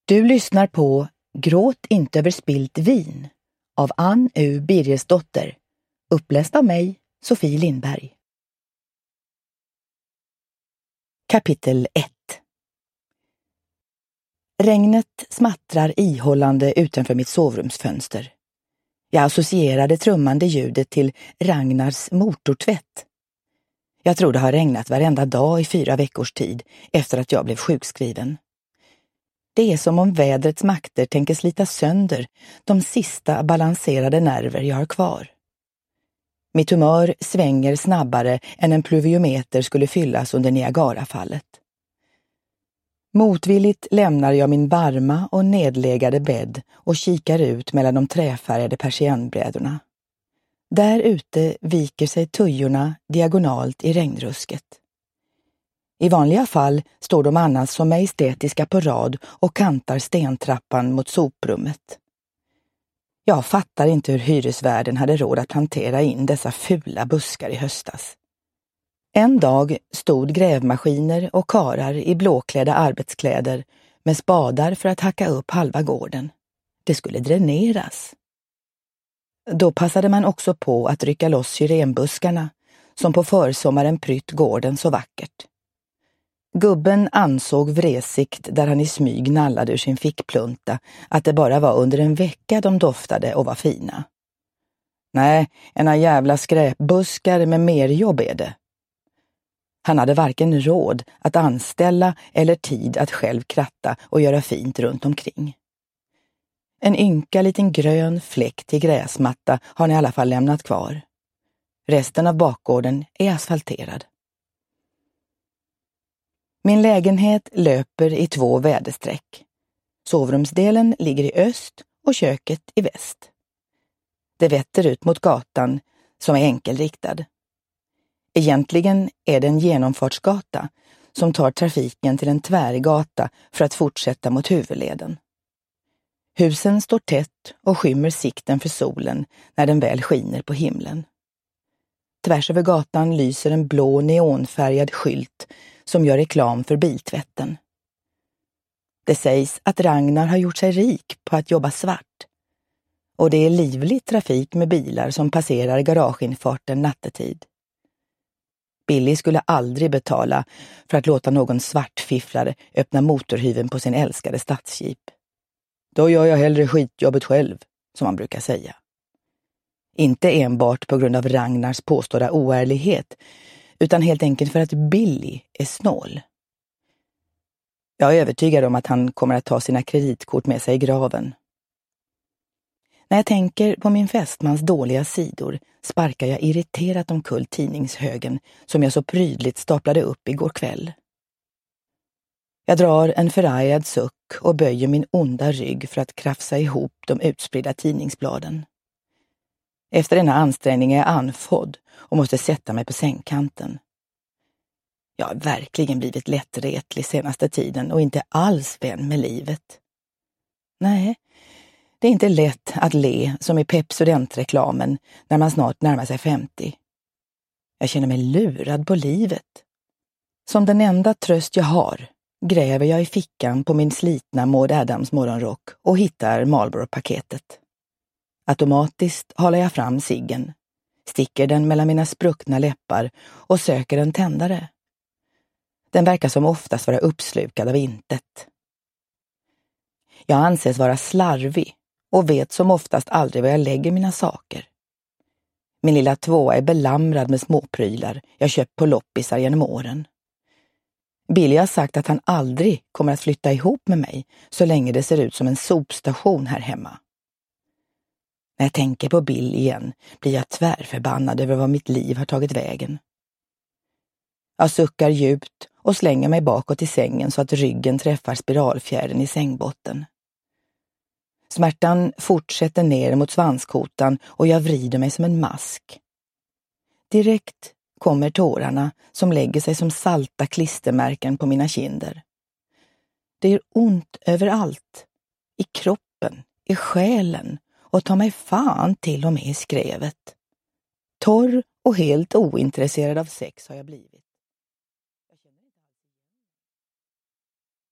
Du lyssnar på Gråt inte över spilt vin av Ann U. Birgersdotter, uppläst av mig, Sofie Lindberg. Kapitel 1. Regnet smattrar ihållande utanför mitt sovrumsfönster. Jag associerar det trummande ljudet till Ragnars motortvätt. Jag tror det har regnat varenda dag i 4 veckors tid efter att jag blev sjukskriven. Det är som om vädrets makter tänker slita sönder de sista balanserade nerver jag har kvar. Mitt humör svänger snabbare än en pluviometer skulle fyllas under Niagarafallet. Motvilligt lämnar jag min varma och nedlägade bädd och kikar ut mellan de träfärgade persiennbrädorna. Där ute viker sig tujorna diagonalt i regnrusket. I vanliga fall står de annars som majestätiska på rad och kantar stentrappan mot soprummet. Jag fattar inte hur hyresvärden hade råd att plantera in dessa fula buskar i höstas. En dag stod grävmaskiner och karar i blåklädda arbetskläder med spadar för att hacka upp halva gården. Det skulle dräneras. Då passade man också på att rycka loss syrenbuskarna som på försommaren prytt gården så vackert. Gubben ansåg vresigt där han i smyg nallade ur sin fickplunta att det bara var under en vecka de doftade och var fina. Nej, ena jävla skräpbuskar med mer jobb är det. Han hade varken råd att anställa eller tid att själv kratta och göra fint runt omkring. En ynka liten grön fläck till gräsmatta har ni i alla fall lämnat kvar. Resten av bakgården är asfalterad. Min lägenhet löper i 2 väderstreck. Sovrumsdelen ligger i öst och köket i väst. Det vetter ut mot gatan som är enkelriktad. Egentligen är det en genomfartsgata som tar trafiken till en tvärgata för att fortsätta mot huvudleden. Husen står tätt och skymmer sikten för solen när den väl skiner på himlen. Tvärs över gatan lyser en blå neonfärgad skylt som gör reklam för biltvätten. Det sägs att Ragnar har gjort sig rik på att jobba svart. Och det är livlig trafik med bilar som passerar garageinfarten nattetid. Billy skulle aldrig betala för att låta någon svartfifflare öppna motorhyven på sin älskade stadsjeep. Då gör jag hellre skitjobbet själv, som man brukar säga. Inte enbart på grund av Ragnars påstådda oärlighet, utan helt enkelt för att Billy är snål. Jag är övertygad om att han kommer att ta sina kreditkort med sig i graven. När jag tänker på min fästmans dåliga sidor sparkar jag irriterat omkull tidningshögen som jag så prydligt staplade upp igår kväll. Jag drar en förargad suck och böjer min onda rygg för att krafsa ihop de utspridda tidningsbladen. Efter denna ansträngning är jag andfådd och måste sätta mig på sängkanten. Jag har verkligen blivit lättretlig senaste tiden och inte alls vän med livet. Nej, det är inte lätt att le som i Pepsodent-reklamen när man snart närmar sig 50. Jag känner mig lurad på livet. Som den enda tröst jag har gräver jag i fickan på min slitna Maud Adams morgonrock och hittar Marlboro-paketet. Automatiskt halar jag fram ciggen, sticker den mellan mina spruckna läppar och söker en tändare. Den verkar som oftast vara uppslukad av intet. Jag anses vara slarvig och vet som oftast aldrig var jag lägger mina saker. Min lilla 2 är belamrad med småprylar jag köpt på loppisar genom åren. Billy har sagt att han aldrig kommer att flytta ihop med mig så länge det ser ut som en sopstation här hemma. När jag tänker på Bill igen blir jag tvärförbannad över vad mitt liv har tagit vägen. Jag suckar djupt och slänger mig bakåt i sängen så att ryggen träffar spiralfjärden i sängbotten. Smärtan fortsätter ner mot svanskotan och jag vrider mig som en mask. Direkt kommer tårarna som lägger sig som salta klistermärken på mina kinder. Det gör ont överallt. I kroppen, i själen och tar mig fan till och med i skrevet. Torr och helt ointresserad av sex har jag blivit.